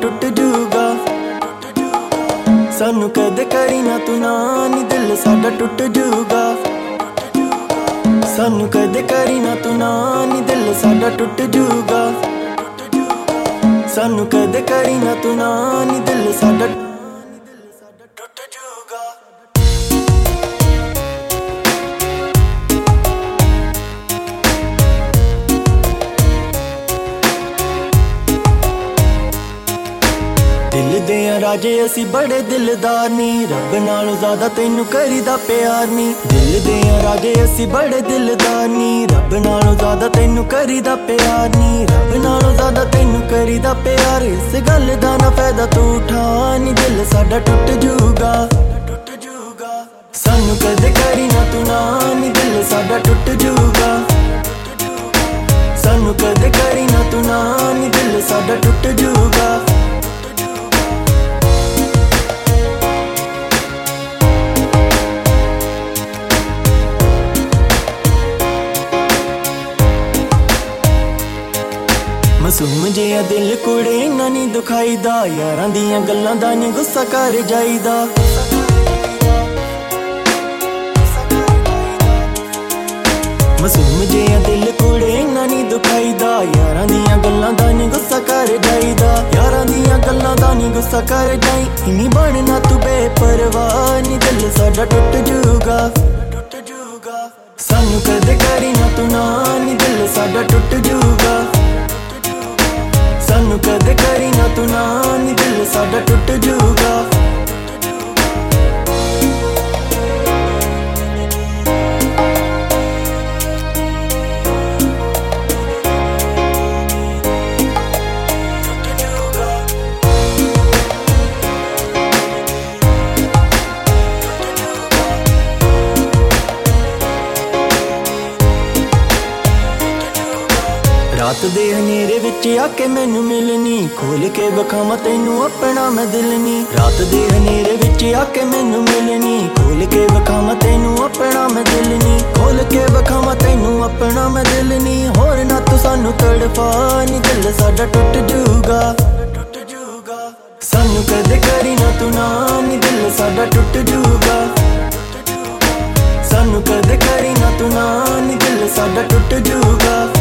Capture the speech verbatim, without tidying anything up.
टुट जूगा। सानू कदे करी ना तू ना नी दिल साडा टुट जूगा। सानू कदे करी ना तू ना नी दिल साडा टुट जूगा। सानू कदे करी ना तू ना नी दिल साडा टुट जूगा। दिल दियां राजे असी बड़े दिलदार नी, रब नालों ज़्यादा तैनू करीदा प्यार नी। दिल दियां राजे असी बड़े दिलदार नी, रब नालों ज़्यादा तैनू करीदा प्यार नी। रब नालों ज़्यादा तैनू करीदा प्यार, इस गल दा ना फायदा तू उठा नी, दिल साडा टुट जूगा। सानू कदे करी ना तू ना नी, दिल साडा टुट जूगा। सानू कदे करी ना तू ना नी, दिल साडा टुट जूगा। मासूम जिहा दिल कुड़े इन्ना नी दुखाईदा, यारां दियां गल्लां दा नी गुस्सा कर जाईदा। मासूम जिहा दिल कुड़े इन्ना नी दुखाईदा, यारां दियां गल्लां दा नी गुस्सा कर जाईदा। यारां दियां गल्लां दा नी गुस्सा कर जाई, इन्नी बनना तू बेपरवाह नी, दिल साडा टुट जूगा। सानू कदे करी ना तू ना नी, दिल साडा टुट जूगा। सानू कदे करी ना तू ना नी, दिल साडा टुट जूगा। रात दे हनेरे विच आके मैनू मिलनी, खोल के विखावां तैनू अपना मैं दिल नी। रात दे हनेरे विच आके मैनू मिलनी, खोल के विखावां तैनू अपना मैं दिल नी। खोल के विखावां तैनू अपना मैं दिल नी, होर ना तू सानू तड़फा नी, दिल साडा टुट जूगा। सानू कदे करी ना तू ना नी, दिल साडा टुट जूगा। सानू कदे करी ना तू ना नी, दिल साडा टुट जूगा।